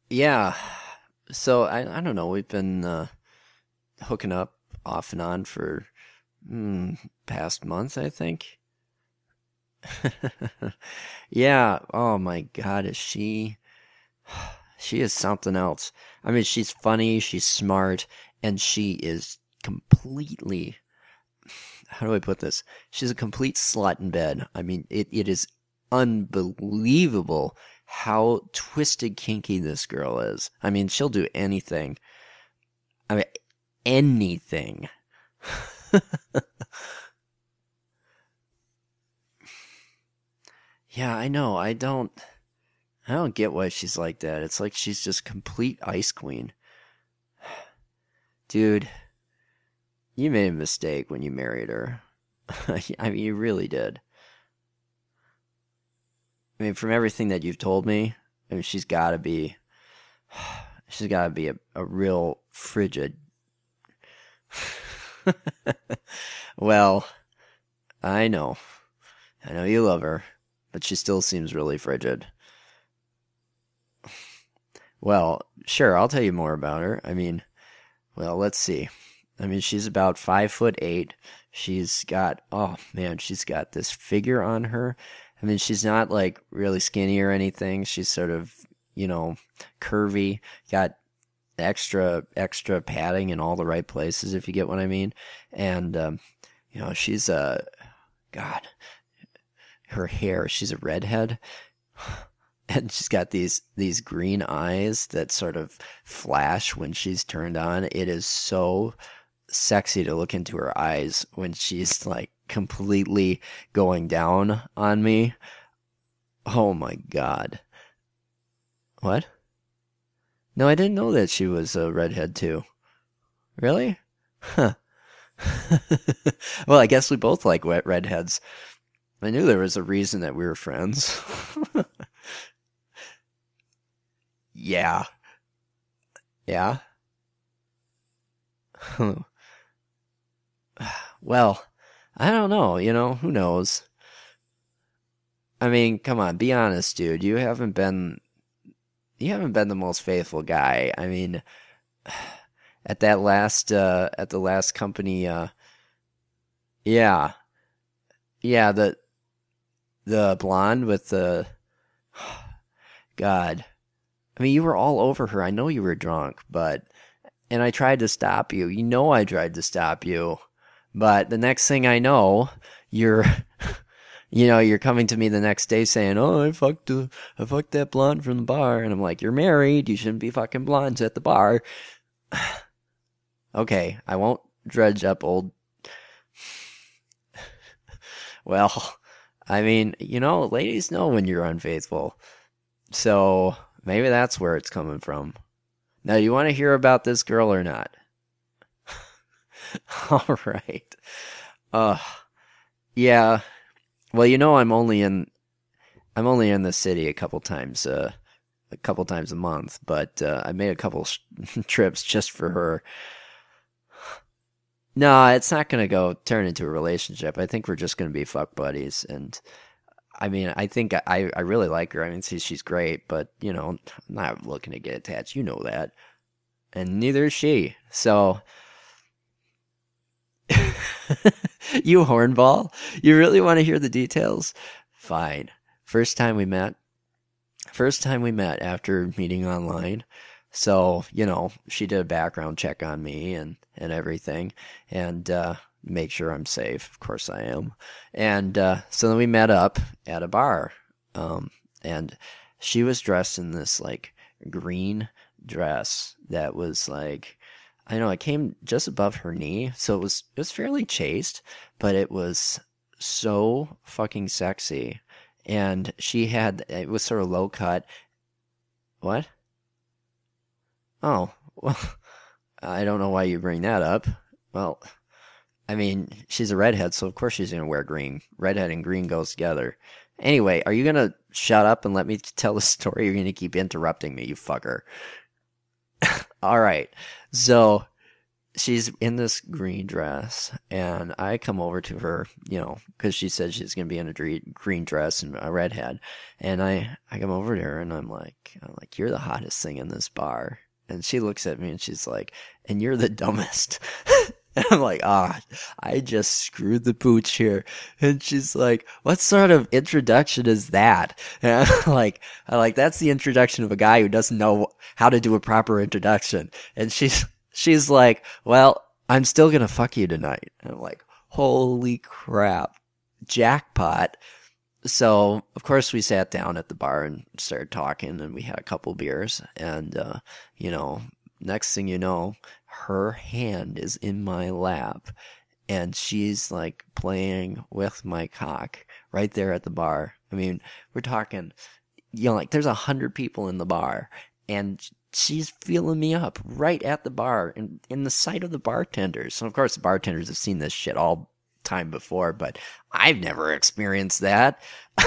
Yeah. So I don't know. We've been hooking up off and on for past month, I think. Yeah. Oh my God, is she? She is something else. I mean, she's funny, she's smart, and she is completely. How do I put this? She's a complete slut in bed. I mean, it is unbelievable how twisted kinky this girl is. I mean, she'll do anything. I mean, anything. Yeah, I know. I don't get why she's like that. It's like she's just complete ice queen. Dude, you made a mistake when you married her. I mean, you really did. I mean, from everything that you've told me, I mean, she's got to be a real frigid. Well, I know. I know you love her, but she still seems really frigid. Well, sure, I'll tell you more about her. I mean, well, let's see. I mean, she's about 5'8". Oh man, she's got this figure on her. I mean, she's not like really skinny or anything. She's sort of, you know, curvy, got extra padding in all the right places, if you get what I mean. And, she's God, her hair, she's a redhead. And she's got these green eyes that sort of flash when she's turned on. It is so sexy to look into her eyes when she's like completely going down on me. Oh my God. What? No, I didn't know that she was a redhead too. Really? Huh. Well, I guess we both like wet redheads. I knew there was a reason that we were friends. Yeah. Yeah. Well, I don't know, who knows? I mean, come on, be honest, dude. You haven't been the most faithful guy. I mean, at the last company, yeah, yeah, the blonde with the God. I mean, you were all over her. I know you were drunk, and I tried to stop you. You know I tried to stop you. But the next thing I know, you're you're coming to me the next day saying, "Oh, I fucked that blonde from the bar." And I'm like, "You're married. You shouldn't be fucking blondes at the bar." Okay, I won't dredge up old. Well, I mean, ladies know when you're unfaithful. So maybe that's where it's coming from. Now, do you want to hear about this girl or not? All right. Uh, yeah. Well, I'm only in the city a couple times a month, but I made a couple trips just for her. No, it's not gonna go turn into a relationship. I think we're just gonna be fuck buddies, and I mean, I think I really like her. I mean, she's great, but I'm not looking to get attached. You know that, and neither is she. So, you hornball, you really want to hear the details? Fine. First time we met. First time we met after meeting online. So, she did a background check on me and everything and make sure I'm safe. Of course I am. And so then we met up at a bar. And she was dressed in this like green dress that was like, I know it came just above her knee. So it was fairly chaste, but it was so fucking sexy. And it was sort of low cut. What? Oh, well, I don't know why you bring that up. Well, I mean, she's a redhead, so of course she's gonna wear green. Redhead and green goes together. Anyway, are you gonna shut up and let me tell the story? Or you're gonna keep interrupting me, you fucker. All right. So she's in this green dress, and I come over to her, because she said she's gonna be in a green dress and a redhead, and I come over to her and I'm like, you're the hottest thing in this bar, and she looks at me and she's like, and you're the dumbest. And I'm like, I just screwed the pooch here. And she's like, what sort of introduction is that? And I'm like, that's the introduction of a guy who doesn't know how to do a proper introduction. And she's like, well, I'm still gonna fuck you tonight. And I'm like, holy crap. Jackpot. So, of course, we sat down at the bar and started talking, and we had a couple beers. And, next thing you know, her hand is in my lap, and she's like playing with my cock right there at the bar. I mean, we're talking, like there's 100 people in the bar, and she's feeling me up right at the bar in the sight of the bartenders. And of course, the bartenders have seen this shit all time before, but I've never experienced that.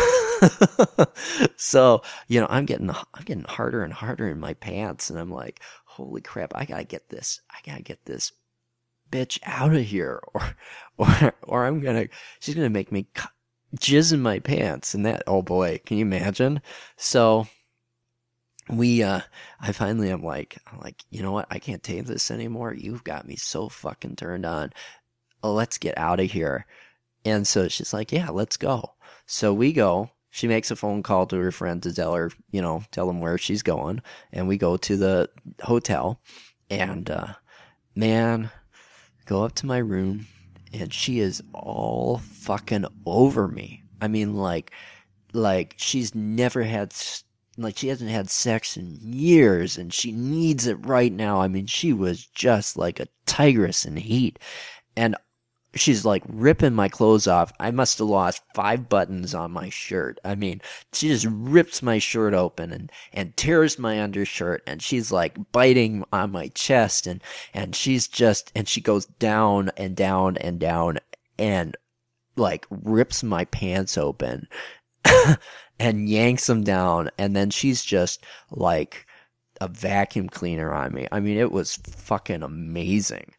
So, I'm getting harder and harder in my pants, and I'm like, holy crap, I gotta get this bitch out of here, or she's gonna make me jizz in my pants. And that, oh boy, can you imagine? So I finally am like, you know what, I can't take this anymore. You've got me so fucking turned on. Let's get out of here. And so she's like, yeah, let's go. So we go. She makes a phone call to her friend to tell her, tell them where she's going. And we go to the hotel. And, man, go up to my room. And she is all fucking over me. I mean, like she's never had, she hasn't had sex in years. And she needs it right now. I mean, she was just like a tigress in heat. And she's like ripping my clothes off. I must have lost 5 buttons on my shirt. I mean, she just rips my shirt open and tears my undershirt, and she's like biting on my chest, and she goes down and down and down and like rips my pants open and yanks them down, and then she's just like a vacuum cleaner on me. I mean, it was fucking amazing.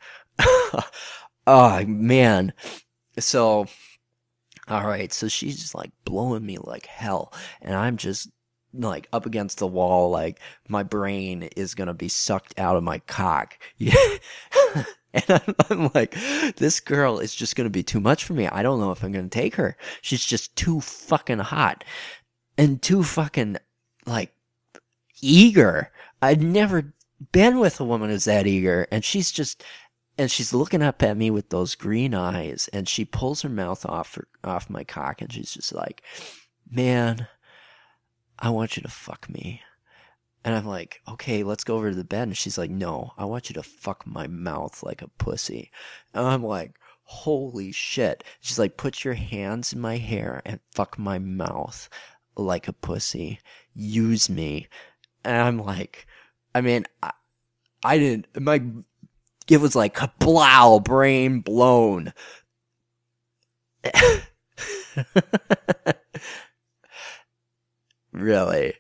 Oh, man. So, all right. So she's just like blowing me like hell. And I'm just like up against the wall. Like my brain is going to be sucked out of my cock. Yeah. And I'm like, this girl is just going to be too much for me. I don't know if I'm going to take her. She's just too fucking hot and too fucking like eager. I'd never been with a woman who's that eager. And she's looking up at me with those green eyes, and she pulls her mouth off my cock, and she's just like, man, I want you to fuck me. And I'm like, okay, let's go over to the bed. And she's like, no, I want you to fuck my mouth like a pussy. And I'm like, holy shit. She's like, put your hands in my hair and fuck my mouth like a pussy. Use me. And I'm like, I mean, I didn't, it was like kablow, brain blown. Really?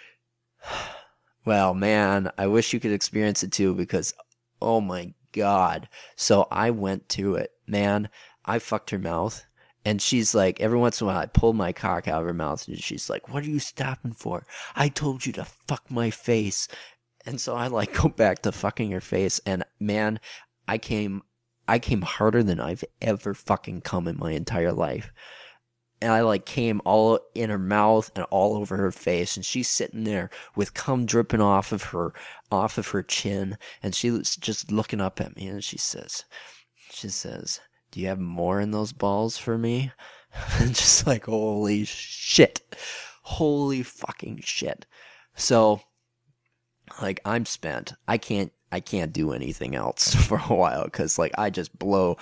Well, man, I wish you could experience it too, because oh my God. So I went to it, man. I fucked her mouth, and she's like, every once in a while I pull my cock out of her mouth, and she's like, what are you stopping for? I told you to fuck my face. And so I like go back to fucking her face, and man, I came harder than I've ever fucking come in my entire life. And I like came all in her mouth and all over her face, and she's sitting there with cum dripping off of her chin, and she was just looking up at me, and she says, do you have more in those balls for me? And just like, holy shit. Holy fucking shit. So, like, I'm spent. I can't do anything else for a while, because like I just blew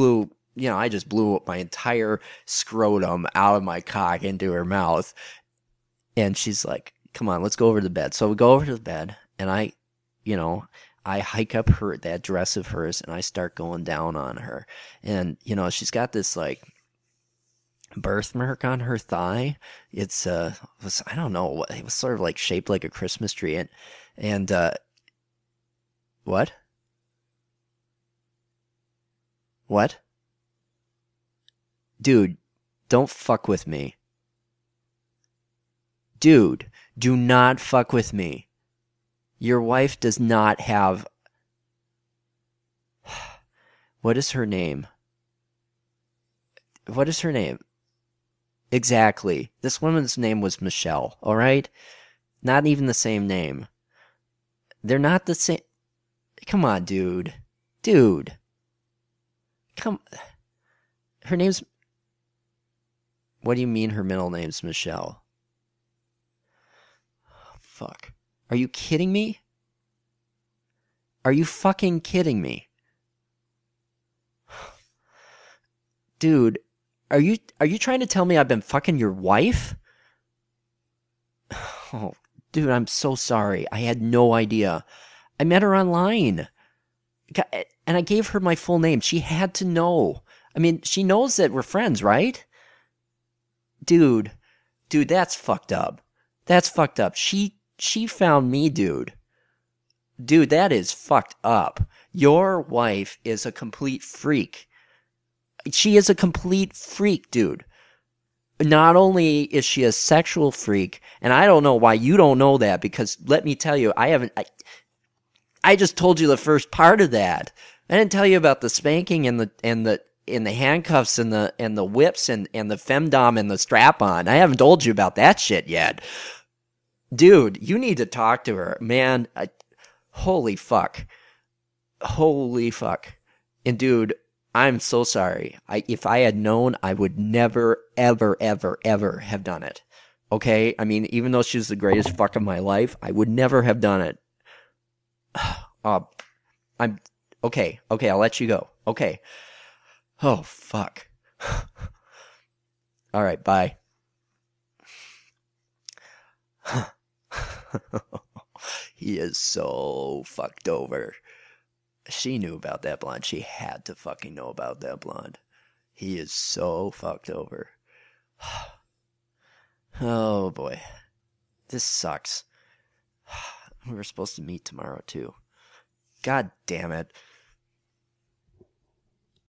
my entire scrotum out of my cock into her mouth. And she's like, come on, let's go over to the bed. So we go over to the bed, and I hike up that dress of hers, and I start going down on her. And she's got this like birthmark on her thigh. It's I don't know, it was sort of like shaped like a Christmas tree, and what? What? Dude, don't fuck with me. Dude, do not fuck with me. Your wife does not have... What is her name? What is her name? Exactly. This woman's name was Michelle, alright? Not even the same name. They're not the same... Come on, dude. Dude. Come... Her name's... What do you mean her middle name's Michelle? Fuck. Are you kidding me? Are you fucking kidding me? Dude, are you trying to tell me I've been fucking your wife? Oh, dude, I'm so sorry. I had no idea. I met her online. And I gave her my full name. She had to know. I mean, she knows that we're friends, right? Dude, that's fucked up. That's fucked up. She found me, dude. Dude, that is fucked up. Your wife is a complete freak. She is a complete freak, dude. Not only is she a sexual freak, and I don't know why you don't know that, because let me tell you, I just told you the first part of that. I didn't tell you about the spanking and the handcuffs and the whips and the femdom and the strap on. I haven't told you about that shit yet. Dude, you need to talk to her, man. Holy fuck. Holy fuck. And dude, I'm so sorry. If I had known, I would never, ever, ever, ever have done it. Okay? I mean, even though she's the greatest fuck of my life, I would never have done it. I'm okay. Okay, I'll let you go. Okay. Oh, fuck. All right, bye. He is so fucked over. She knew about that blonde. She had to fucking know about that blonde. He is so fucked over. Oh boy. This sucks. We were supposed to meet tomorrow too. God damn it.